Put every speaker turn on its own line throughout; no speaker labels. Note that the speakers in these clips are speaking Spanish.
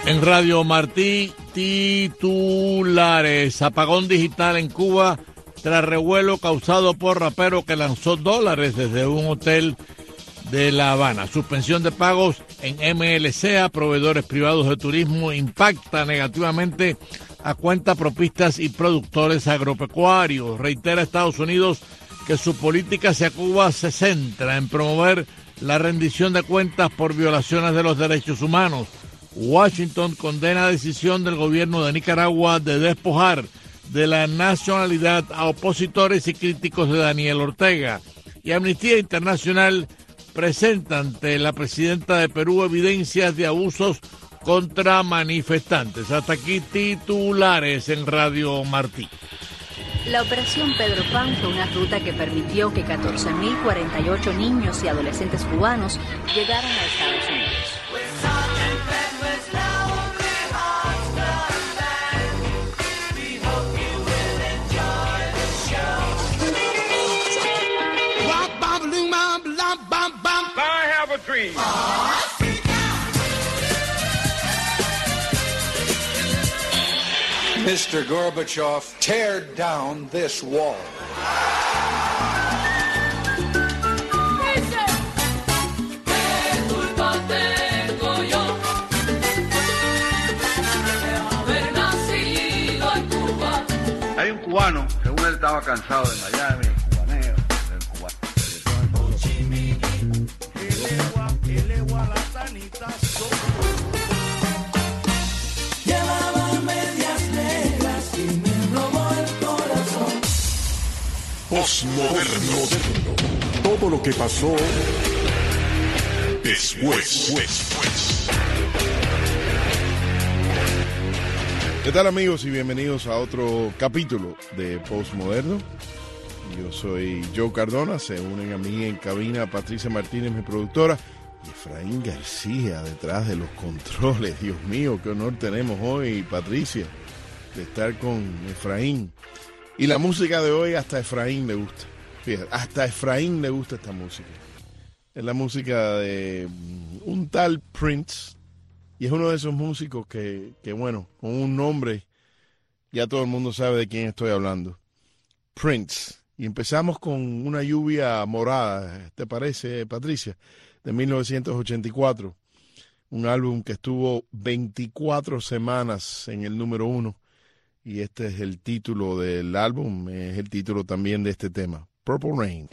En Radio Martí, titulares. Apagón digital en Cuba tras revuelo causado por rapero que lanzó dólares desde un hotel de La Habana. Suspensión de pagos en MLC a proveedores privados de turismo impacta negativamente a cuentapropistas y productores agropecuarios. Reitera Estados Unidos que su política hacia Cuba se centra en promover la rendición de cuentas por violaciones de los derechos humanos. Washington condena decisión del gobierno de Nicaragua de despojar de la nacionalidad a opositores y críticos de Daniel Ortega. Y Amnistía Internacional presenta ante la presidenta de Perú evidencias de abusos contra manifestantes. Hasta aquí titulares en Radio Martí.
La operación Pedro Pan fue una ruta que permitió que 14.048 niños y adolescentes cubanos llegaran a Estados Unidos.
Mr. Gorbachev, tear down this wall.
Hay un cubano, según él estaba cansado de Miami, cubaneo, del cubano.
Postmoderno. Todo lo que pasó después.
¿Qué tal, amigos? Y bienvenidos a otro capítulo de Postmoderno. Yo soy Joe Cardona. Se unen a mí en cabina Patricia Martínez, mi productora, y Efraín García detrás de los controles. Dios mío, qué honor tenemos hoy, Patricia, de estar con Efraín. Y la música de hoy hasta a Efraín le gusta. Fíjate, hasta a Efraín le gusta esta música. Es la música de un tal Prince. Y es uno de esos músicos que bueno, con un nombre ya todo el mundo sabe de quién estoy hablando. Prince. Y empezamos con Una lluvia morada, ¿te parece, Patricia? De 1984. Un álbum que estuvo 24 semanas en el número 1. Y este es el título del álbum, es el título también de este tema, Purple Rain.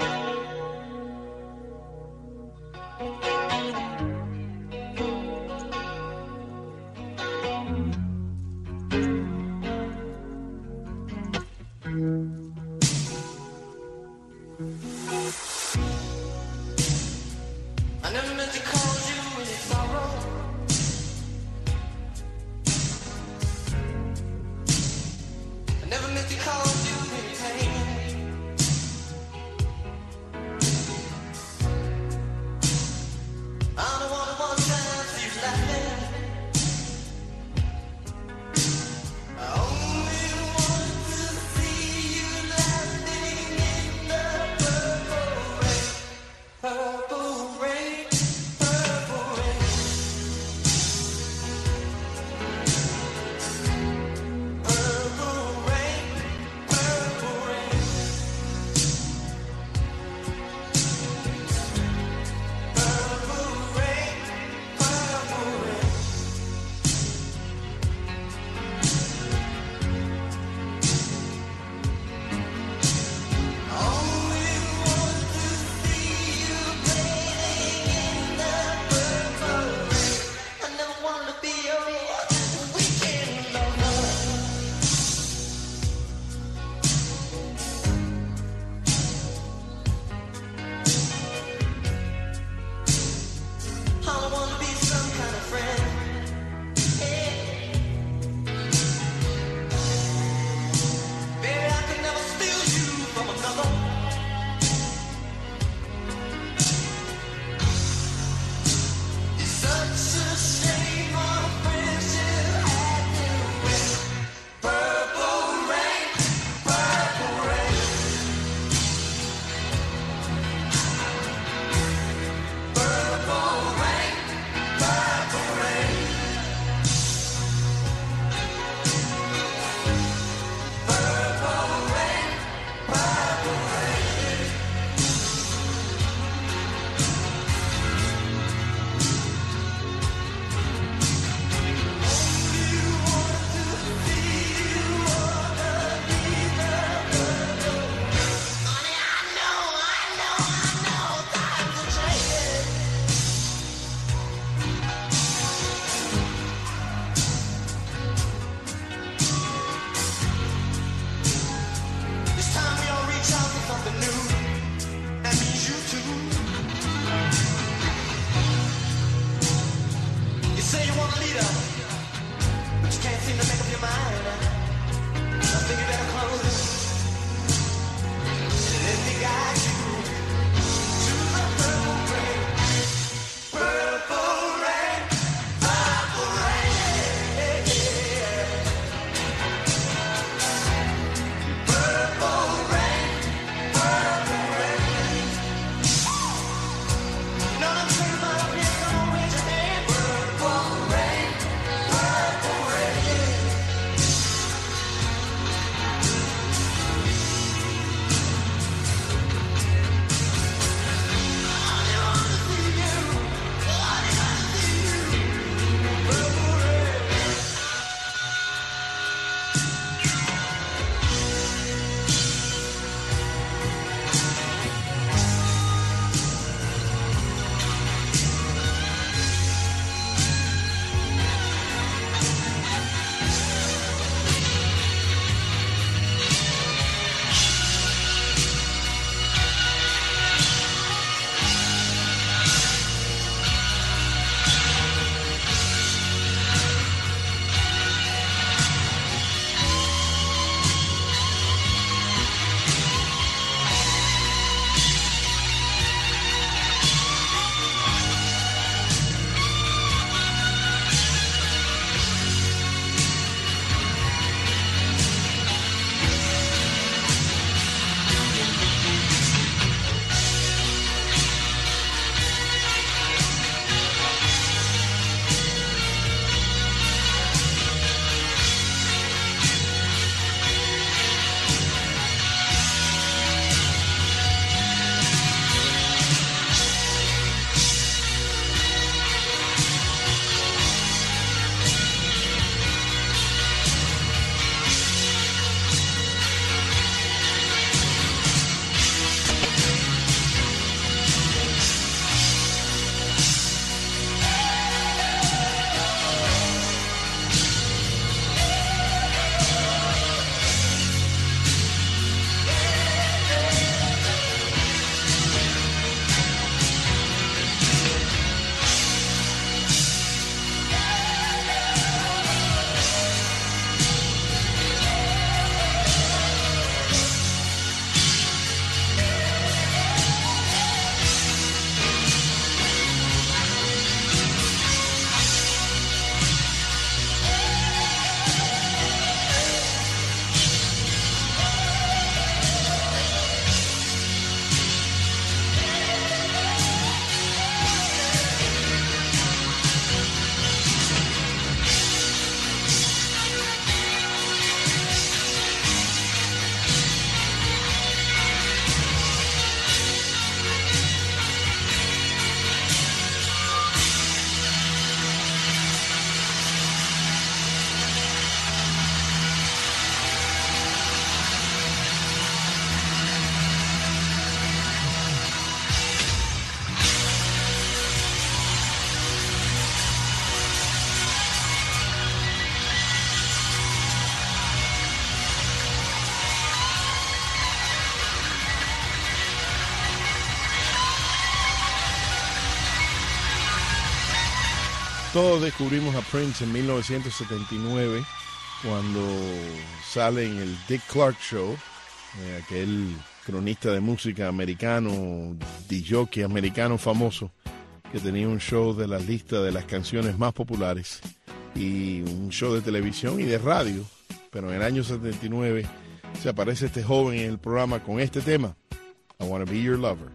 Todos descubrimos a Prince en 1979 cuando sale en el Dick Clark Show, aquel cronista de música americano, disc-jockey americano famoso, que tenía un show de la lista de las canciones más populares y un show de televisión y de radio. Pero en el año 79 se aparece este joven en el programa con este tema, I Wanna Be Your Lover.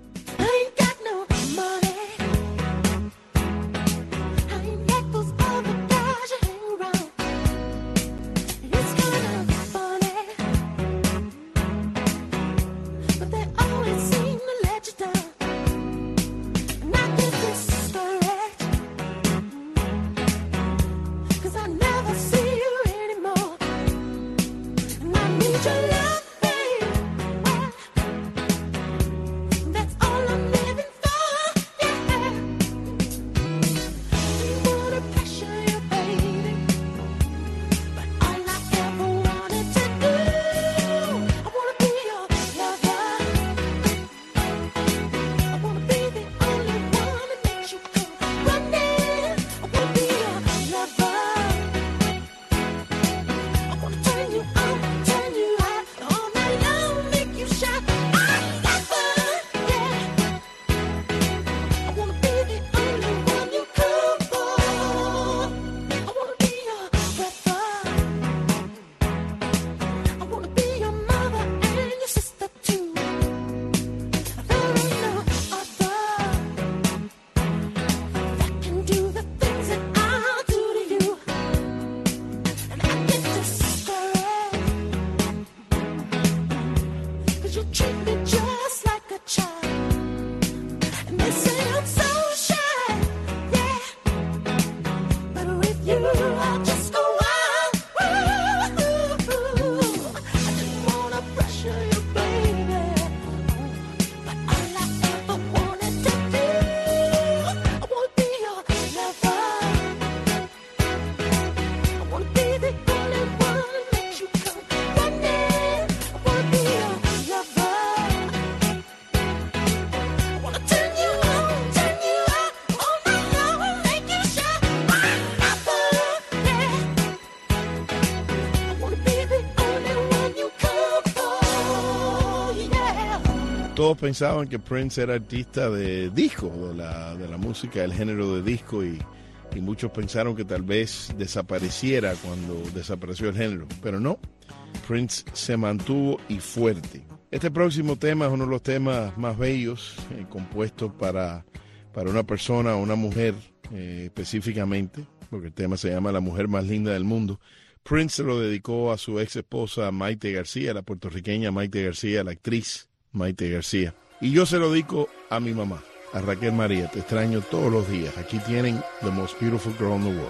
Todos pensaban que Prince era artista de disco, de la música, del género de disco, y muchos pensaron que tal vez desapareciera cuando desapareció el género, pero no, Prince se mantuvo y fuerte. Este próximo tema es uno de los temas más bellos compuestos para una persona o una mujer específicamente, porque el tema se llama La mujer más linda del mundo. Prince se lo dedicó a su ex esposa Maite García, la puertorriqueña Maite García, la actriz Maite García. Y yo se lo dedico a mi mamá, a Raquel María. Te extraño todos los días. Aquí tienen The Most Beautiful Girl in the World.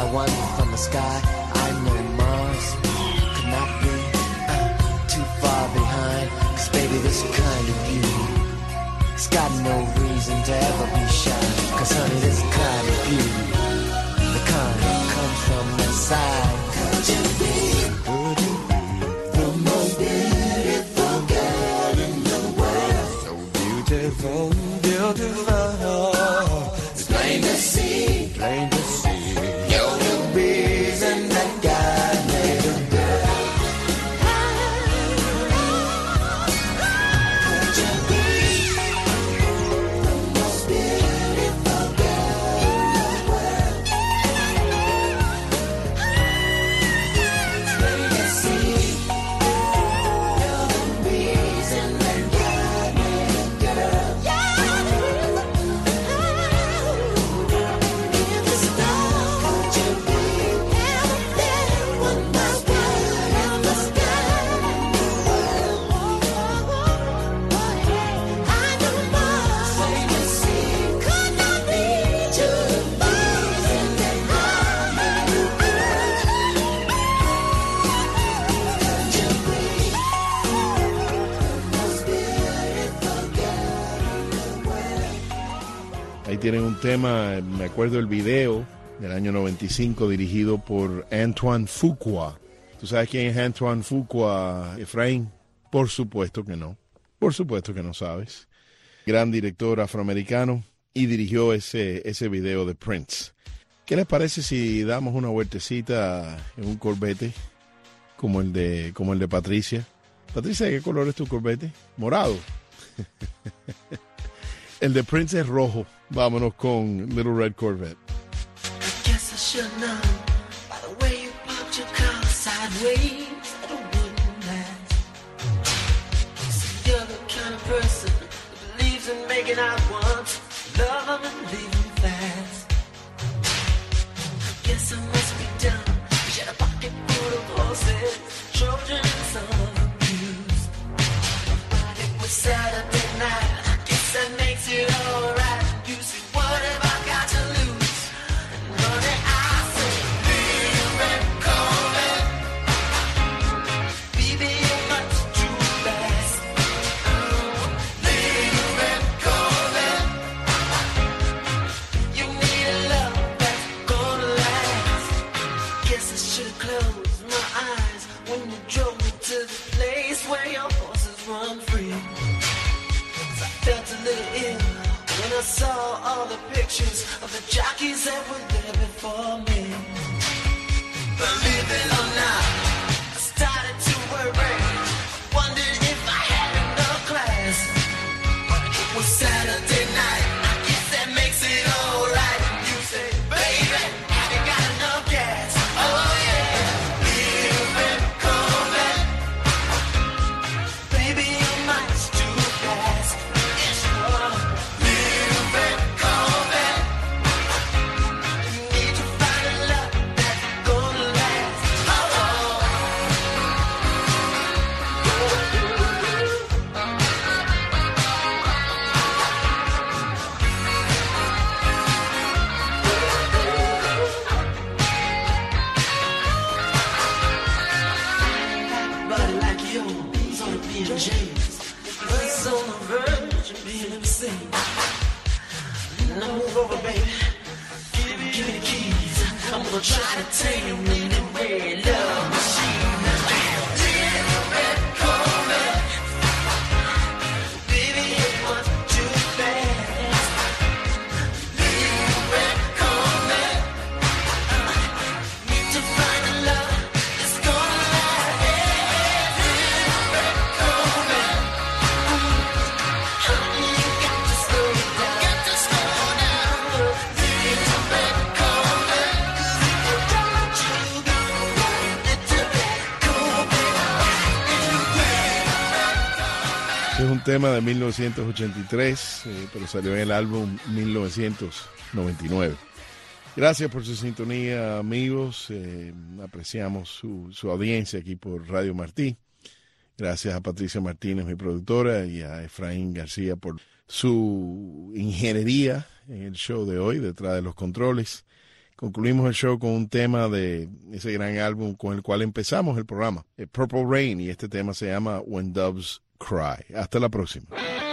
one from the sky. I know Mars could not be too far behind. 'Cause baby, this kind of beauty, it's got no reason to ever be shy. 'Cause honey, this kind of beauty, the kind that comes from the side. Could you be the most beautiful girl in the world? So beautiful, beautiful. It's plain to see, plain to see. You're the reason that God made a girl. Could you be the most beautiful girl in the world? It's plain to see. You're the reason that God made a girl.
Ahí tienen un tema, me acuerdo el video del año 95 dirigido por Antoine Fuqua. ¿Tú sabes quién es Antoine Fuqua, Efraín? Por supuesto que no. Por supuesto que no sabes. Gran director afroamericano y dirigió ese video de Prince. ¿Qué les parece si damos una vueltecita en un Corvette como el de Patricia? Patricia, ¿de qué color es tu Corvette? Morado. El de Prince es rojo. Vámonos con Little Red Corvette.
I guess I should know by the way you parked your car sideways that it wouldn't last. So you're the kind of person who believes in making out once, love and leaving fast. I guess I must be dumb. You had a pocket full of horses, children and some abuse. But it was Saturday night. I guess that makes it alright. You say, what have I got to lose? And honey, I say, Little Red Corvette, baby, you're much too fast. Little Red Corvette, you need a love that's gonna last. Guess I should've closed my eyes when you drove me to the place where your horses run free. 'Cause I felt a little ill when I saw all the pictures of the jockeys that were there before me. Believe it or not, I started to worry. Wondered if I had enough class. It was Saturday night, I guess that makes it alright. You say, baby, have you got enough gas? Oh yeah, Little Red Corvette, baby, you're much too fast. Yes, you are. Little Red Corvette, you need to find a love that's gonna last. Oh, oh. Body like yours on a PJs, it's on the verge of being insane. Now move over, baby. Give me the keys. I'm gonna try to tame the red love machine. Little Red Corvette, baby, you're much too fast. Little Red Corvette, need to find a love that's gonna last. Little Red Corvette, honey, you got to slow down. Got to slow down. Little Red Corvette, 'cause if you don't, you go. Little Red Corvette,
Es un tema de 1983, pero salió en el álbum 1999. Gracias por su sintonía, amigos. Apreciamos su audiencia aquí por Radio Martí. Gracias a Patricia Martínez, mi productora, y a Efraín García por su ingeniería en el show de hoy, detrás de los controles. concluimos el show con un tema de ese gran álbum con el cual empezamos el programa, Purple Rain, y este tema se llama When Doves Cry. Hasta la próxima.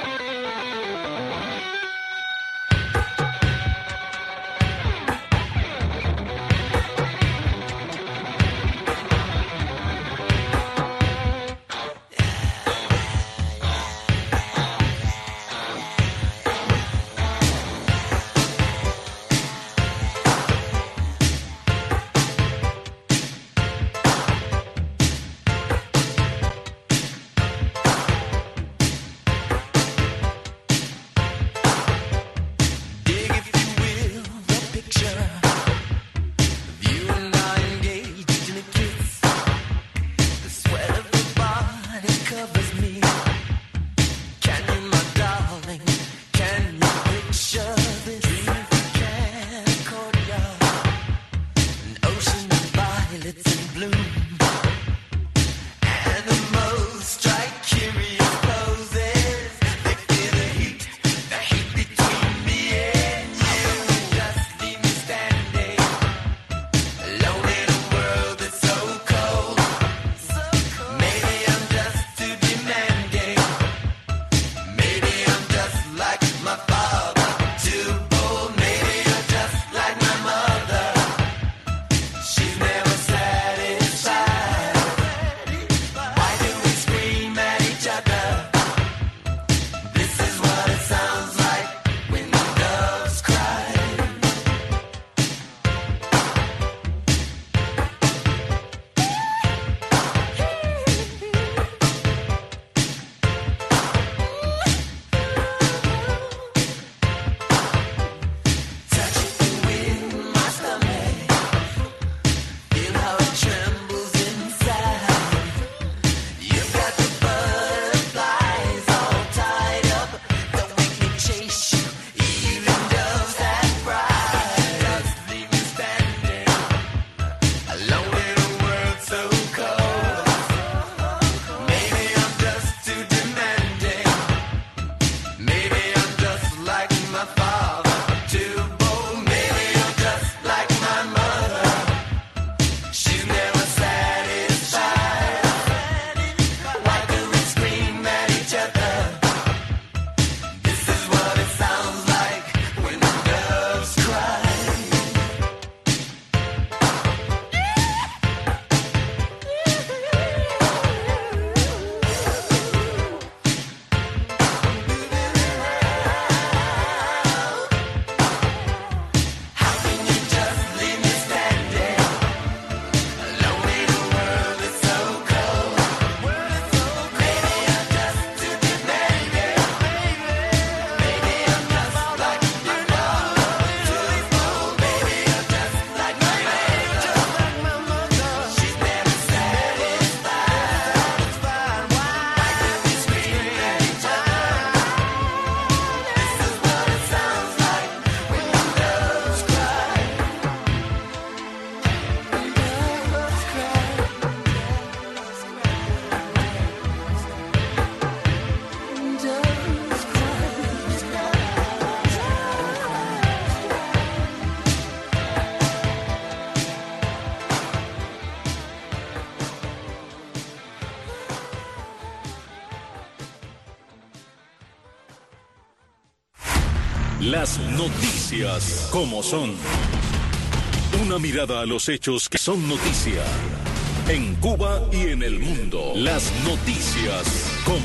Las noticias como son. Una mirada a los hechos que son noticia. En Cuba y en el mundo. Las noticias como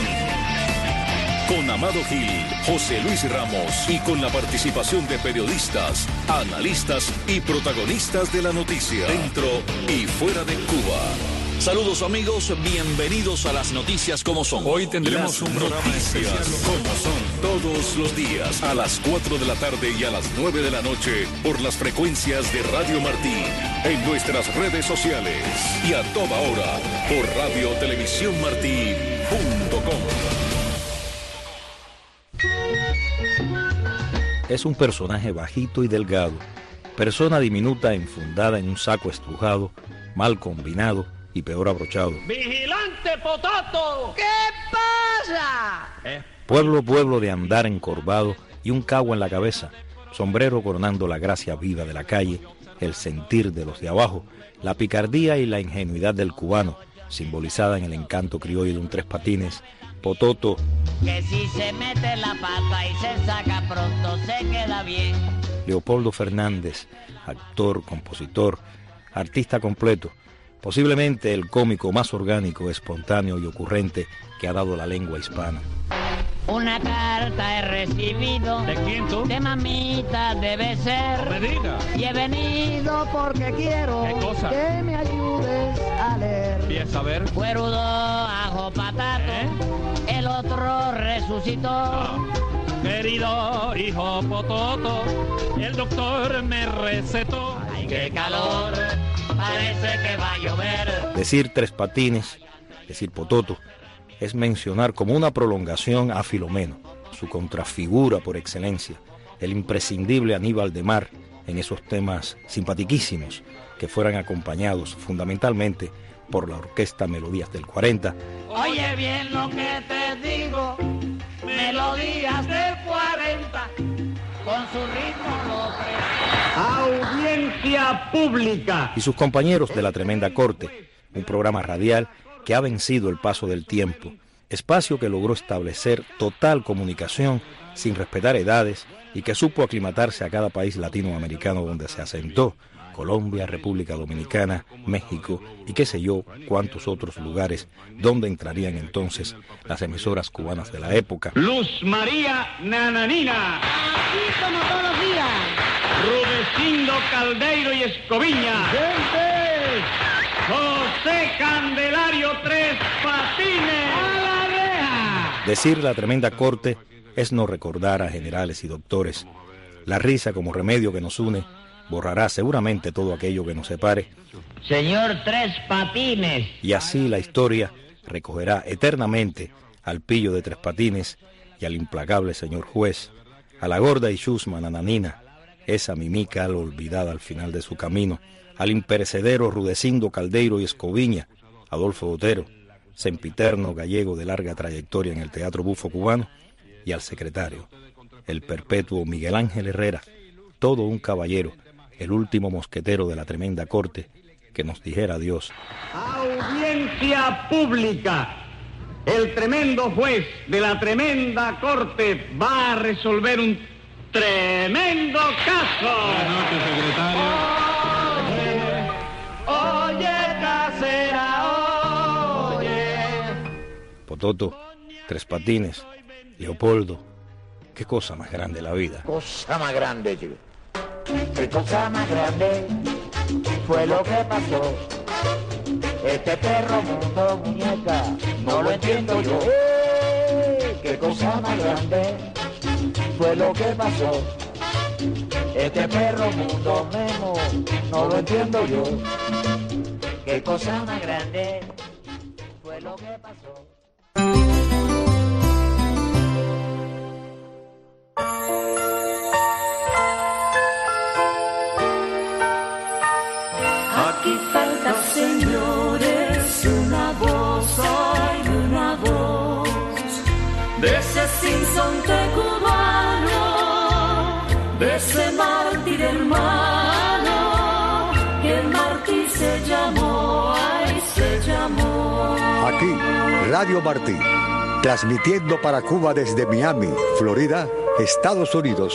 son. Con Amado Gil, José Luis Ramos y con la participación de periodistas, analistas y protagonistas de la noticia. Dentro y fuera de Cuba.
Saludos amigos, bienvenidos a las noticias como son.
Hoy tendremos un programa especial como son todos los días a las 4 de la tarde y a las 9 de la noche por las frecuencias de Radio Martí, en nuestras redes sociales y a toda hora por radiotelevisiónmartí.com.
Es un personaje bajito y delgado, persona diminuta enfundada en un saco estrujado, mal combinado y peor abrochado.
¡Vigilante Potato! ¿Qué pasa?
Pueblo de andar encorvado y un cabo en la cabeza, sombrero coronando la gracia viva de la calle, el sentir de los de abajo, la picardía y la ingenuidad del cubano, simbolizada en el encanto criollo de un tres patines, Pototo.
Que si se mete la pata y se saca pronto se queda bien.
Leopoldo Fernández, actor, compositor, artista completo, posiblemente el cómico más orgánico, espontáneo y ocurrente que ha dado la lengua hispana.
Una carta he recibido.
¿De quién tú?
De mamita debe ser.
No me diga.
Y he venido porque quiero.
¿Qué cosa?
Que me ayudes a leer.
Empieza a ver.
Cuerudo, ajo, patato. El otro resucitó.
Querido hijo Pototo, el doctor me recetó.
Ay, qué calor, parece que va a llover.
Decir tres patines, decir Pototo, es mencionar como una prolongación a Filomeno, su contrafigura por excelencia, el imprescindible Aníbal de Mar en esos temas simpatiquísimos que fueran acompañados fundamentalmente por la orquesta Melodías del 40.
Oye bien lo que te digo, Melodías del 40, con su ritmo lo
Audiencia pública.
Y sus compañeros de La Tremenda Corte, un programa radial que ha vencido el paso del tiempo, espacio que logró establecer total comunicación sin respetar edades y que supo aclimatarse a cada país latinoamericano donde se asentó, Colombia, República Dominicana, México y qué sé yo cuántos otros lugares donde entrarían entonces las emisoras cubanas de la época.
Luz María Nananina.
Así como todos los días.
Rudecindo Caldeiro y Escoviña. ¡Gente! José Candelario Tres Patines. ¡A la reja!
Decir La Tremenda Corte es no recordar a generales y doctores. La risa como remedio que nos une borrará seguramente todo aquello que nos separe.
Señor Tres Patines.
Y así la historia recogerá eternamente al pillo de Tres Patines y al implacable señor juez, a la gorda y chusma Nananina, esa mimica olvidada al final de su camino, al imperecedero Rudecindo Caldeiro y Escoviña, Adolfo Otero, sempiterno gallego de larga trayectoria en el teatro bufo cubano, y al secretario, el perpetuo Miguel Ángel Herrera, todo un caballero, el último mosquetero de La Tremenda Corte, que nos dijera adiós.
Audiencia pública. El tremendo juez de La Tremenda Corte va a resolver un tremendo caso. Buenas noches, secretario.
Oye, casera, oye.
Pototo, Tres Patines, Leopoldo, qué cosa más grande la vida.
Cosa más grande, chico. Qué cosa más grande fue lo que pasó. Este perro mundo, muñeca, no lo entiendo yo. Qué cosa más grande fue lo que pasó. Este perro mundo, Memo, no lo entiendo yo. Qué cosa más grande fue lo que pasó.
Aquí falta, señores, una voz, hay una voz de ese sinsonte cubano, de ese mártir hermano, que el mártir se llamó, ay, se llamó.
Aquí, Radio Martí, transmitiendo para Cuba desde Miami, Florida, Estados Unidos.